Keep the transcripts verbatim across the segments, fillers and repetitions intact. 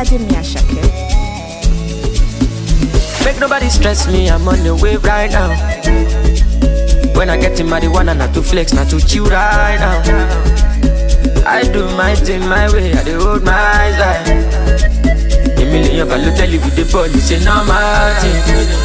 Oladimi Ashake. Make nobody stress me, I'm on the way right now. When I get in marijuana, not to flex, not to chill right now. I do my thing my way, I do hold my side. A million can tell you with the police, say no matter.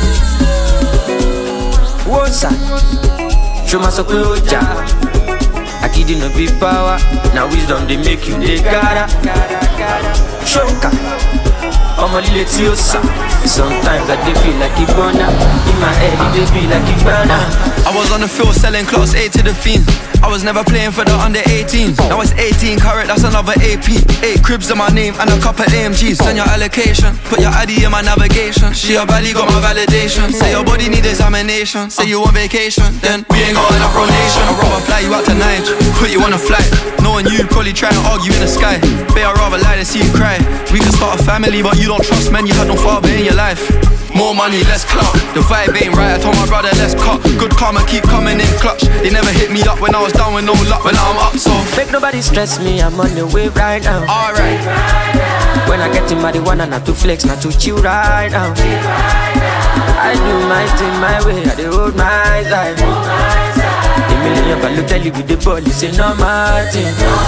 What's up? Show my soul, I kid you no big power. Now wisdom they make you they gotta. Shoka, I'm a little tiosa. Sometimes I dey feel like a burner. In my head it dey be like a burner. I was on the field selling class A to the fiends. I was never playing for the under eighteens. Now it's eighteen carat, that's another A P. Eight cribs in my name and a couple A M Gs. Send your allocation, put your I D in my navigation. She your belly got my validation. Say your body need examination. Say you on vacation, then we ain't got enough rotation. I'd rather fly you out to Niger, put you on a flight. Knowing you probably try to argue in the sky. Babe, I'd rather lie than see you cry. We can start a family, but you don't trust men. You had no father in your life. More money, less clout. The vibe ain't right, I told my brother let's cut. Good karma keep coming in clutch. They never hit me up when I was down with no luck. But now I'm up, so make nobody stress me, I'm on the way right now. Alright. When I get in marijuana, not to flex, not to chill right now. I do my thing my way, I do hold my side. A million can tell you with the police, say no matter.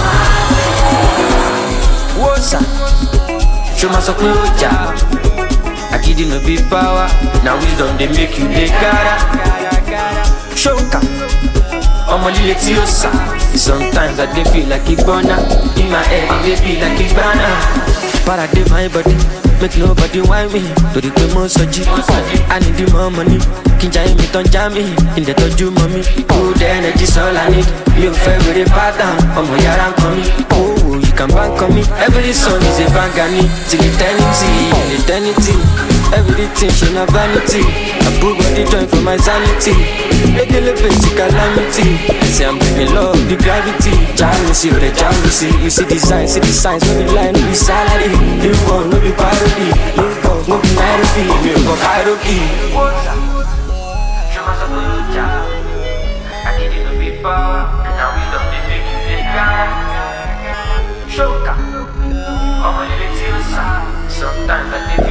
What's up? Show my soul, I kid you no big power. Now wisdom they make you they gotta. Shoka, I'm a little tiosa. Sometimes I dey feel like a burner. In my head it dey be like a banner. Paradigm my body, make nobody whine me. To the demo soji, I need the more money. Kinja me ton jammy, in the toju mommy. Good energy's all I need. You favorite pattern, I'm a yaran coming. Oh, you can bank on me. Every song is a bangani. Till eternity, eternity. Everything should not vanity. I put body joint for my sanity. Make a little bit calamity. Say I'm bringing love, the gravity. Jealousy, the jealousy. You see the signs, see the signs. No be line, no be salary. You want, no be parody. You want, no be Nairobi. You go Nairobi. Show my support, I need you to be power. Now we don't make you big guy. Shoka, I'm a little tiosa. Sometimes I need